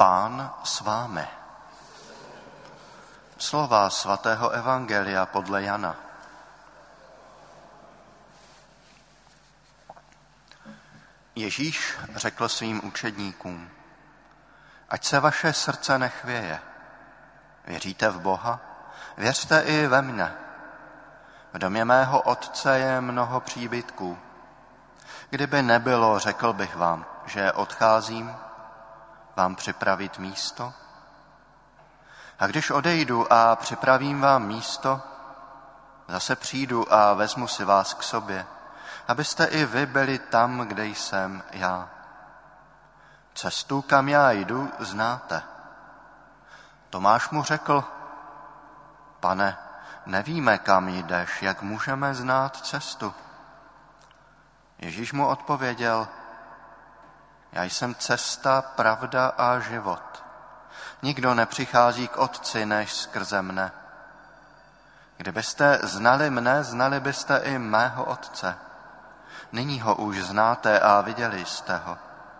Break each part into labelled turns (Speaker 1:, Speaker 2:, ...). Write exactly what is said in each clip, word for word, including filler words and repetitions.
Speaker 1: Pán s vámi. Slova svatého evangelia podle Jana. Ježíš řekl svým učedníkům: ať se vaše srdce nechvěje. Věříte v Boha? Věřte i ve mne. V domě mého otce je mnoho příbytků. Kdyby nebylo, řekl bych vám, že odcházím vám připravit místo. A když odejdu a připravím vám místo, zase přijdu a vezmu si vás k sobě, abyste i vy byli tam, kde jsem já. Cestu, kam já jdu, znáte. Tomáš mu řekl: Pane, nevíme, kam jdeš, jak můžeme znát cestu? Ježíš mu odpověděl: já jsem cesta, pravda a život. Nikdo nepřichází k Otci než skrze mne. Kdybyste znali mne, znali byste i mého Otce. Nyní ho už znáte a viděli jste ho.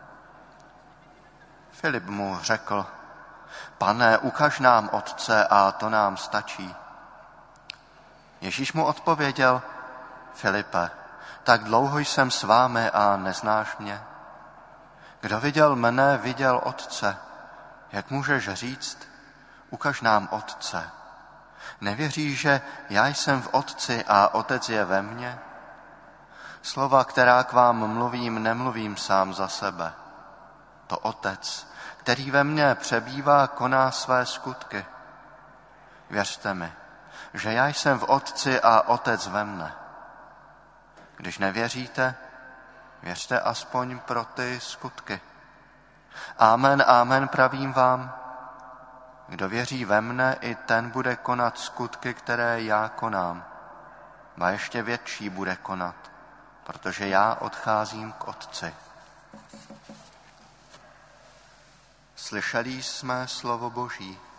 Speaker 1: Filip mu řekl: Pane, ukaž nám Otce a to nám stačí. Ježíš mu odpověděl: Filipe, tak dlouho jsem s vámi a neznáš mě. Kdo viděl mne, viděl Otce. Jak můžeš říct: ukaž nám Otce? Nevěříš, že já jsem v Otci a Otec je ve mně? Slova, která k vám mluvím, nemluvím sám za sebe. To Otec, který ve mně přebývá, koná své skutky. Věřte mi, že já jsem v Otci a Otec ve mne. Když nevěříte, věřte aspoň pro ty skutky. Amen, amen, pravím vám, kdo věří ve mne, i ten bude konat skutky, které já konám. A ještě větší bude konat, protože já odcházím k Otci. Slyšeli jsme slovo Boží.